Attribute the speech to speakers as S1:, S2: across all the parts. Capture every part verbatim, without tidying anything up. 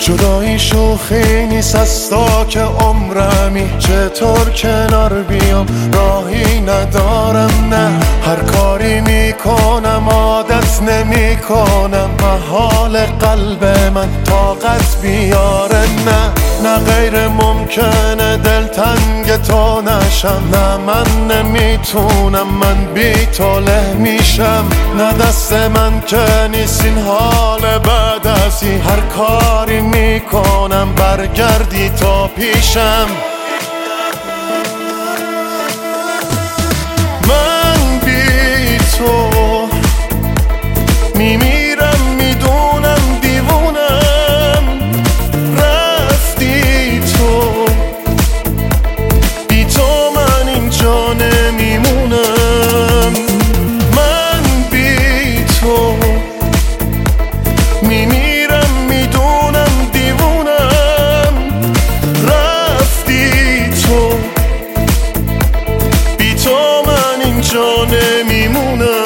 S1: جدایی شوخی نیست از تا که عمرمی، چطور کنار بیام راهی ندارم. نه هر کاری میکنم عادت نمی کنم، محال قلب من طاقت بیاره. نه نه غیر ممکنه دلتنگ تو نشم، نه من نمیتونم من بی تو له میشم. نه دست من که نیست این حال بعد از این، هر کاری میکنم برگردی تا پیشم. من بی تو میمیرم، میدونم دیوونم، رفتی تو، بی تو من اینجا نمیمونم. من بی تو میمیرم، میدونم دیوونم، رفتی تو، بی تو من اینجا نمیمونم.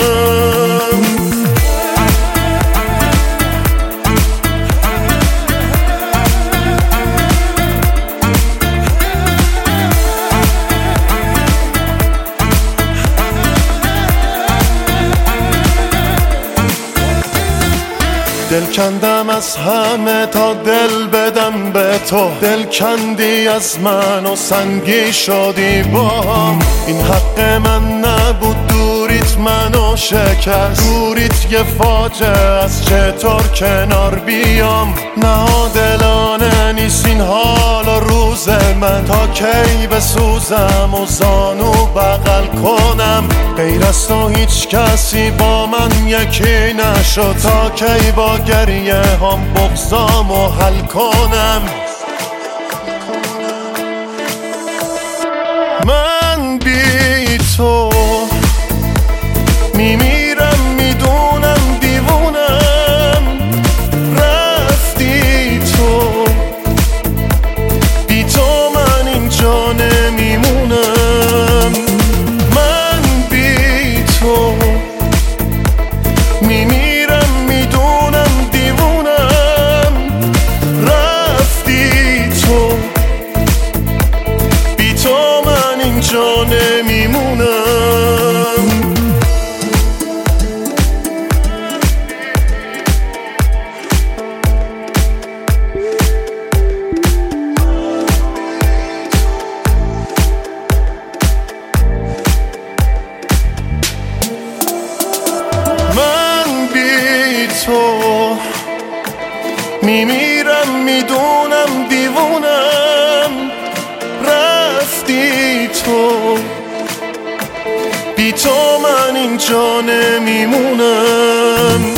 S1: دل کندم از همه تا دل بدم به تو، دل کندی از من و سنگی شدی با هم. این حق من نبود، دوریت منو شکست، دوریت یه فاجعه از، چطور کنار بیام. نادلانه نیست این حال و روز من، تا کی بسوزم و زانو بغل کنم. غیر از تو هیچ کسی با من یکی نشد، تا کی با گریه هم بغضامو حل کنم. من بی تو میمیرم، میدونم دیوونم، رفتی تو، بی تو من اینجا نمیمونم. من بی تو میمیرم، میدونم دیوونم، رفتی تو، بی تو من اینجا نمیمونم. تو میمیرم، میدونم دیوونم، رفتی تو، بی تو من اینجا نمیمونم.